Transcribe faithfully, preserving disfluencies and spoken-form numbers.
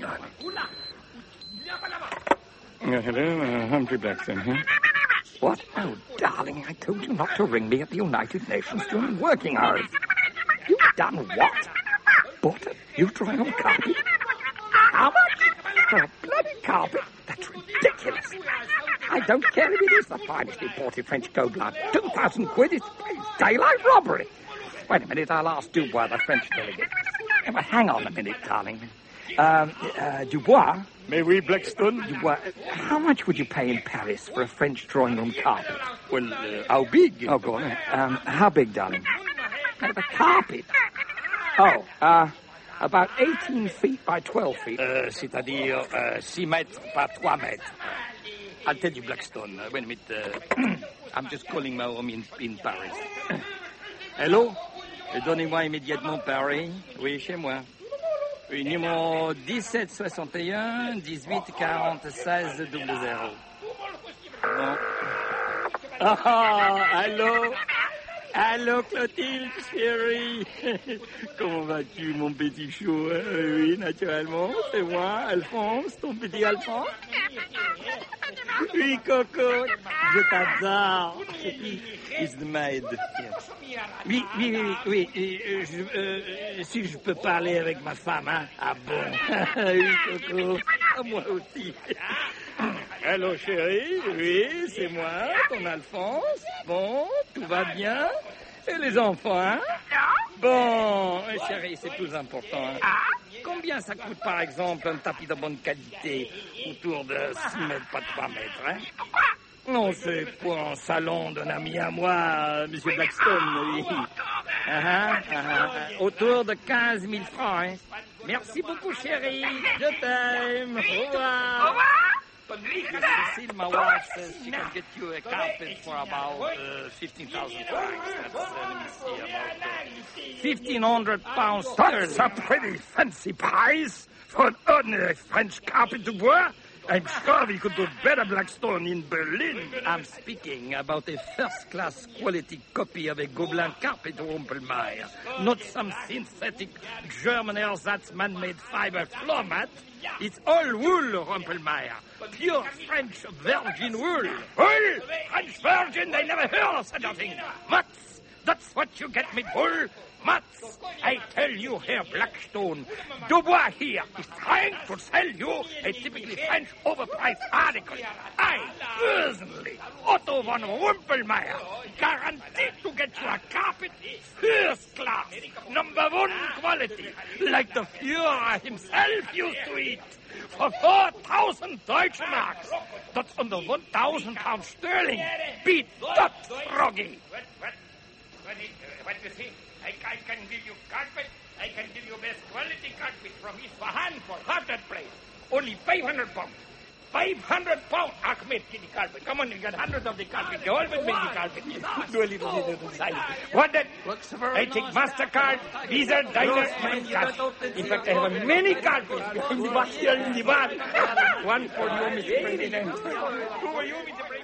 Uh, hello, uh, Humphrey Blackstone, huh? What? Oh, darling, I told you not to ring me at the United Nations during working hours. You've done what? Bought a new drawing-room carpet? How much? For a bloody carpet? That's ridiculous. I don't care if it is the finest imported French Gobelin. Two thousand quid is daylight robbery. Wait a minute, I'll ask Dubois, the French delegate. Yeah, but hang on a minute, darling. Um, uh, Dubois? May we, Blackstone? Dubois, how much would you pay in Paris for a French drawing-room carpet? Well, uh, how big? Oh, go on. Um, how big, darling? Uh, the carpet. Oh, uh, about eighteen feet by twelve feet. Uh, c'est-à-dire uh, six mètres par trois mètres. I'll tell you, Blackstone. Uh, wait a minute. Uh, I'm just calling my home in, in Paris. Hello? Donnez-moi immédiatement Paris. Oui, chez moi. Oui, numéro dix-sept soixante et un, dix-huit quarante, seize double zéro. Bon. Ah, allô? Allô, Clotilde, chérie. Comment vas-tu, mon petit chou? Oui, naturellement, c'est moi, Alphonse, ton petit Alphonse. Oui, Coco, je t'adore. It's the maid. Oui, oui, oui, oui. oui je, euh, si je peux parler avec ma femme, hein? Ah bon? Oui, Coco, moi aussi. Allô, chérie, oui, c'est moi, ton Alphonse. Bon, tout va bien? Et les enfants, hein? Bon, chérie, c'est plus important, hein? Combien ça coûte, par exemple, un tapis de bonne qualité, autour de six mètres, pas trois mètres, hein? Non, c'est pour un salon d'un ami à moi, Monsieur Blackstone, oui. Uh -huh, uh -huh. Autour de quinze mille francs, hein? Merci beaucoup, chérie. Je t'aime. Au revoir. Cecile, my wife says she can get you a carpet for about uh, fifteen thousand francs. That's, uh, let me see, about uh, fifteen hundred pounds sterling. That's a pretty fancy price for an ordinary French carpet to wear. I'm sure we could do better, Blackstone, in Berlin. I'm speaking about a first-class quality copy of a Gobelin carpet, Rumpelmayer. Not some synthetic German ersatz man-made fiber floor mat. It's all wool, Rumpelmayer. Pure French virgin wool. Wool? French virgin? They never heard of such a thing. Mats, that's what you get me, wool. Mats, I tell you here, Blackstone, Dubois here is trying to sell you a typically French overpriced article. I, personally, Otto von Rumpelmayer, guaranteed to get you a carpet first class, number one quality, like the Führer himself used to eat, for four thousand Deutsche Marks. That's under one thousand pounds sterling. Beat that, Froggy. What, what, what, is, uh, what do you think? I, I can give you carpet. I can give you best quality carpet from Isfahan for half that price. Only five hundred pounds. five hundred pounds. Ahmed, get the carpet. Come on, you got hundreds of the carpet. You always make the carpet. Do a little bit of the side. What then? I take MasterCard, Visa, Diner, and cash. In fact, I have many carpets behind the bar here in the bar. One for you, Mister President. Two for you, Mister President.